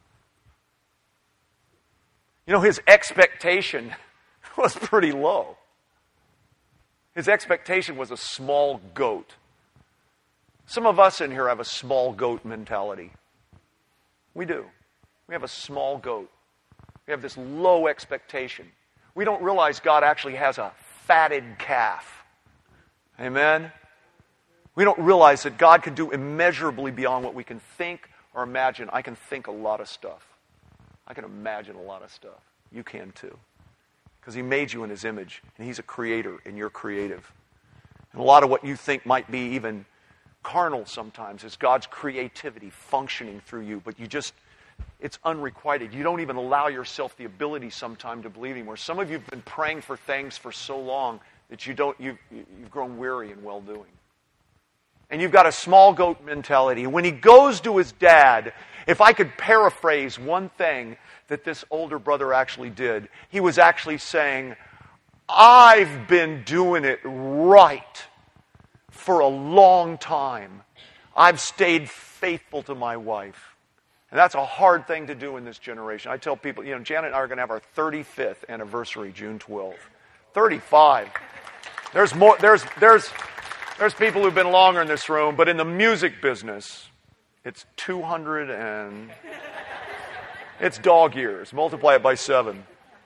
S2: You know, his expectation was pretty low. His expectation was a small goat. Some of us in here have a small goat mentality. We do. We have a small goat. We have this low expectation. We don't realize God actually has a fatted calf. Amen? We don't realize that God can do immeasurably beyond what we can think or imagine. I can think a lot of stuff. I can imagine a lot of stuff. You can too. Because He made you in His image, and He's a creator, and you're creative. And a lot of what you think might be even carnal sometimes is God's creativity functioning through you, but you just, it's unrequited. You don't even allow yourself the ability sometime to believe Him. Where some of you have been praying for things for so long that you don't, you've, you've grown weary in well-doing. And you've got a small goat mentality. When he goes to his dad, if I could paraphrase one thing that this older brother actually did, he was actually saying, I've been doing it right for a long time. I've stayed faithful to my wife. And that's a hard thing to do in this generation. I tell people, you know, Janet and I are going to have our thirty-fifth anniversary, June twelfth. thirty-five. There's more, there's, there's, there's people who've been longer in this room, but in the music business, it's two hundred and, it's dog years. Multiply it by seven.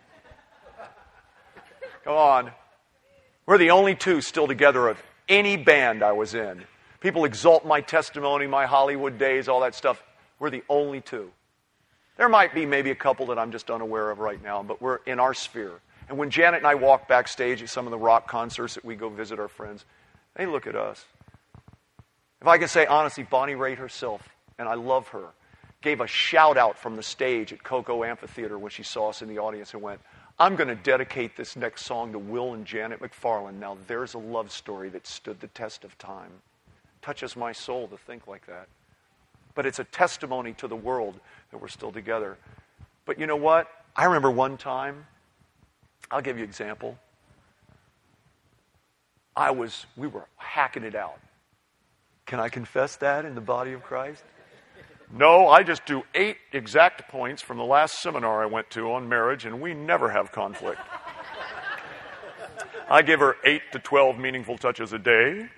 S2: Come on. We're the only two still together of any band I was in. People exalt my testimony, my Hollywood days, all that stuff. We're the only two. There might be maybe a couple that I'm just unaware of right now, but we're in our sphere. And when Janet and I walk backstage at some of the rock concerts that we go visit our friends, they look at us. If I can say honestly, Bonnie Raitt herself, and I love her, gave a shout out from the stage at Coco Amphitheater when she saw us in the audience and went, I'm going to dedicate this next song to Will and Janet McFarland. Now there's a love story that stood the test of time. Touches my soul to think like that. But it's a testimony to the world that we're still together. But you know what? I remember one time, I'll give you an example. I was, we were hacking it out. Can I confess that in the body of Christ? No, I just do eight exact points from the last seminar I went to on marriage, and we never have conflict. I give her eight to twelve meaningful touches a day.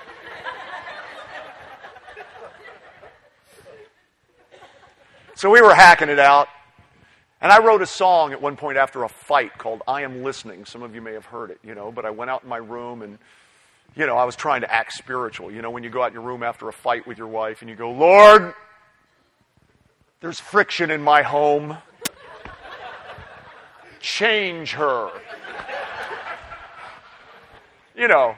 S2: So we were hacking it out. And I wrote a song at one point after a fight called I Am Listening. Some of you may have heard it, you know, but I went out in my room and, you know, I was trying to act spiritual. You know, when you go out in your room after a fight with your wife and you go, Lord, there's friction in my home. Change her. You know.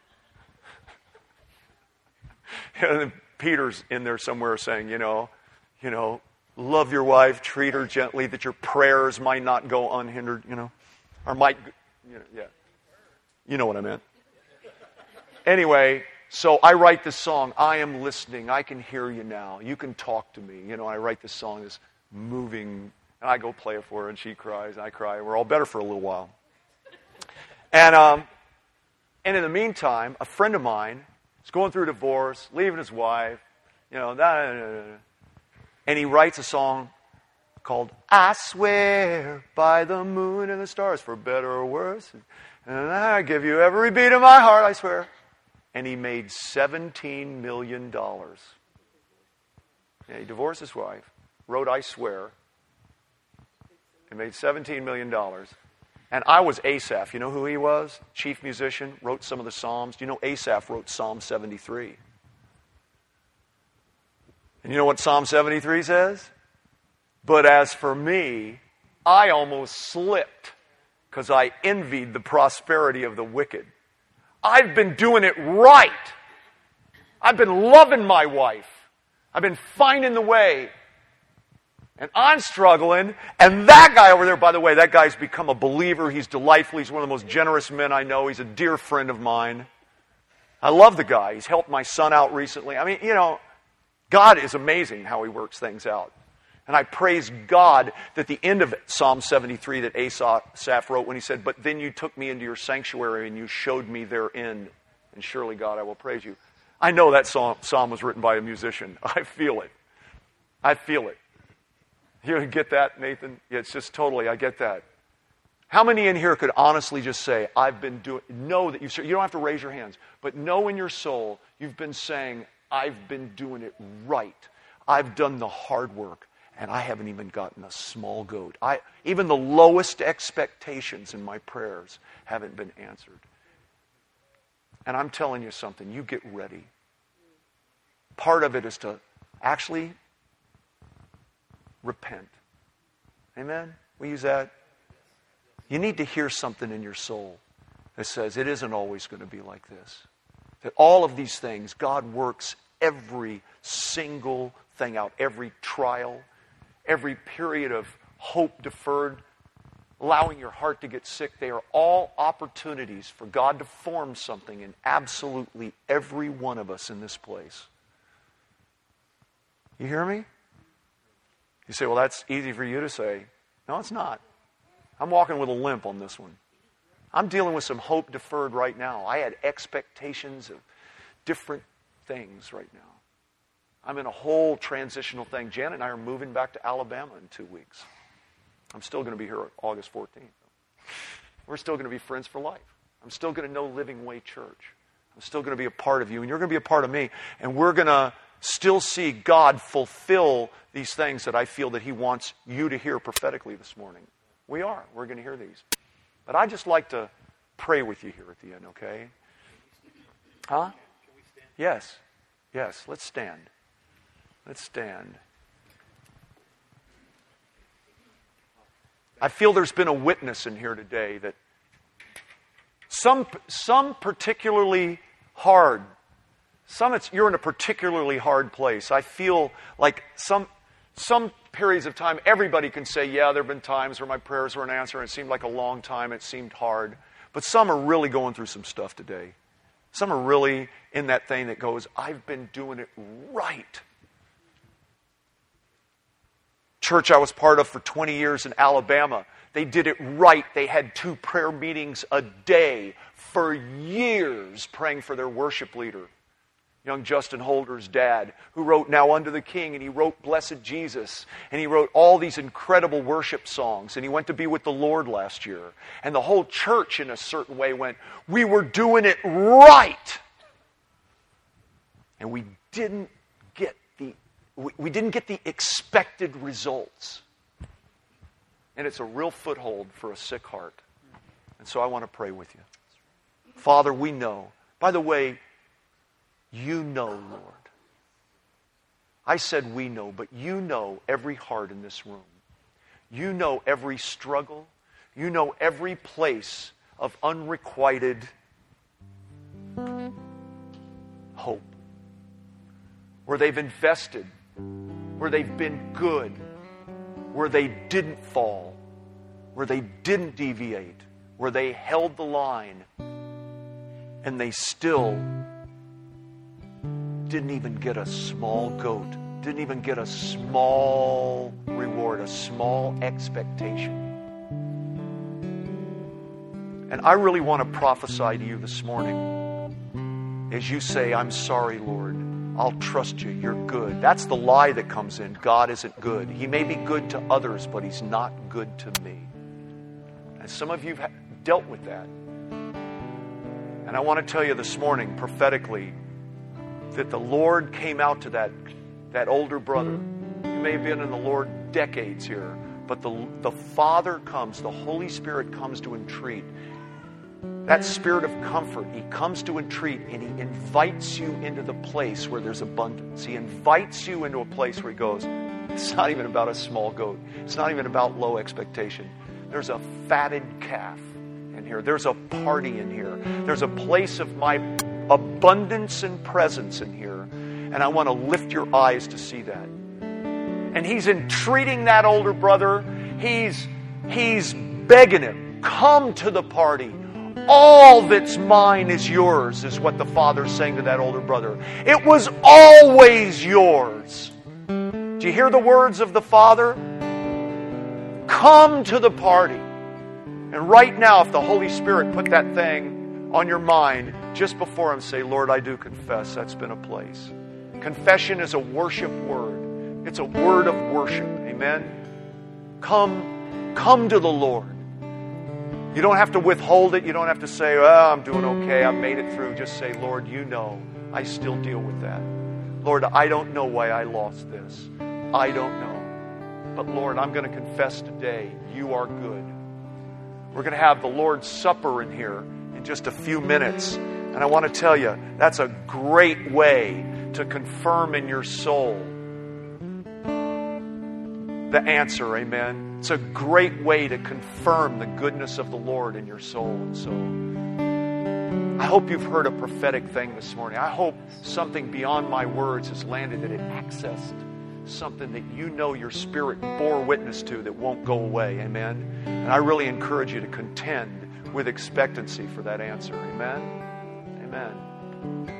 S2: And Peter's in there somewhere saying, you know, you know, love your wife, treat her gently, that your prayers might not go unhindered, you know, or might, you know, yeah. You know what I meant. Anyway, so I write this song, I am listening, I can hear you now, you can talk to me. You know, I write this song, this moving, and I go play it for her, and she cries, and I cry, and we're all better for a little while. And, um, and in the meantime, a friend of mine is going through a divorce, leaving his wife, you know, da, da, da, da. And he writes a song called I Swear by the Moon and the Stars, for better or worse. And I give you every beat of my heart, I swear. And he made seventeen million dollars. Yeah, he divorced his wife, wrote I Swear, and made seventeen million dollars. And I was Asaph. You know who he was? Chief musician, wrote some of the Psalms. Do you know Asaph wrote Psalm seventy-three? And And you know what Psalm seventy-three says? But as for me, I almost slipped because I envied the prosperity of the wicked. I've been doing it right. I've been loving my wife. I've been finding the way. And I'm struggling. And that guy over there, by the way, that guy's become a believer. He's delightful. He's one of the most generous men I know. He's a dear friend of mine. I love the guy. He's helped my son out recently. I mean, you know, God is amazing how He works things out. And I praise God that the end of it, Psalm seventy-three that Asaph wrote when he said, but then you took me into your sanctuary and you showed me therein. And surely, God, I will praise you. I know that psalm, psalm was written by a musician. I feel it. I feel it. You get that, Nathan? Yeah, it's just totally, I get that. How many in here could honestly just say, I've been doing, know that you've, you don't have to raise your hands, but know in your soul, you've been saying, I've been doing it right. I've done the hard work, and I haven't even gotten a small goat. I, even the lowest expectations in my prayers haven't been answered. And I'm telling you something, you get ready. Part of it is to actually repent. Amen? We use that. You need to hear something in your soul that says it isn't always going to be like this. That all of these things, God works every single thing out. Every trial, every period of hope deferred, allowing your heart to get sick. They are all opportunities for God to form something in absolutely every one of us in this place. You hear me? You say, well, that's easy for you to say. No, it's not. I'm walking with a limp on this one. I'm dealing with some hope deferred right now. I had expectations of different things right now. I'm in a whole transitional thing. Janet and I are moving back to Alabama in two weeks. I'm still going to be here August fourteenth. We're still going to be friends for life. I'm still going to know Living Way Church. I'm still going to be a part of you, and you're going to be a part of me. And we're going to still see God fulfill these things that I feel that He wants you to hear prophetically this morning. We are. We're going to hear these. But I'd just like to pray with you here at the end, okay? Huh? Yes. Yes. Let's stand. Let's stand. I feel there's been a witness in here today that some some particularly hard, some it's, you're in a particularly hard place. I feel like some some periods of time, everybody can say, yeah, there have been times where my prayers weren't answered, and it seemed like a long time, it seemed hard. But some are really going through some stuff today. Some are really in that thing that goes, I've been doing it right. Church I was part of for twenty years in Alabama, they did it right. They had two prayer meetings a day for years praying for their worship leader, young Justin Holder's dad, who wrote Now Unto the King, and he wrote Blessed Jesus, and he wrote all these incredible worship songs, and he went to be with the Lord last year. And the whole church in a certain way went, we were doing it right. And we didn't get the we, we didn't get the expected results. And it's a real foothold for a sick heart. And so I want to pray with you. Father, we know. By the way, you know, Lord. I said we know, but you know every heart in this room. You know every struggle. You know every place of unrequited hope. Where they've invested. Where they've been good. Where they didn't fall. Where they didn't deviate. Where they held the line. And they still didn't even get a small goat, didn't even get a small reward, a small expectation. And I really want to prophesy to you this morning as you say, I'm sorry, Lord, I'll trust you, you're good. That's the lie that comes in. God isn't good. He may be good to others, but He's not good to me. And some of you have dealt with that. And I want to tell you this morning, prophetically, that the Lord came out to that, that older brother. You may have been in the Lord decades here, but the, the Father comes, the Holy Spirit comes to entreat that spirit of comfort, He comes to entreat, and He invites you into the place where there's abundance. He invites you into a place where He goes, it's not even about a small goat. It's not even about low expectation. There's a fatted calf in here. There's a party in here. There's a place of my abundance and presence in here. And I want to lift your eyes to see that. And He's entreating that older brother. He's, he's begging him, come to the party. All that's mine is yours, is what the Father's saying to that older brother. It was always yours. Do you hear the words of the Father? Come to the party. And right now, if the Holy Spirit put that thing on your mind, just before Him, say, Lord, I do confess that's been a place. Confession is a worship word. It's a word of worship. Amen? Come, come to the Lord. You don't have to withhold it. You don't have to say, oh, I'm doing okay. I've made it through. Just say, Lord, you know I still deal with that. Lord, I don't know why I lost this. I don't know. But Lord, I'm going to confess today, you are good. We're going to have the Lord's Supper in here in just a few minutes. And I want to tell you, that's a great way to confirm in your soul the answer, amen. It's a great way to confirm the goodness of the Lord in your soul. And so I hope you've heard a prophetic thing this morning. I hope something beyond my words has landed, that it accessed something that you know your spirit bore witness to that won't go away, amen. And I really encourage you to contend with expectancy for that answer, amen. Amen.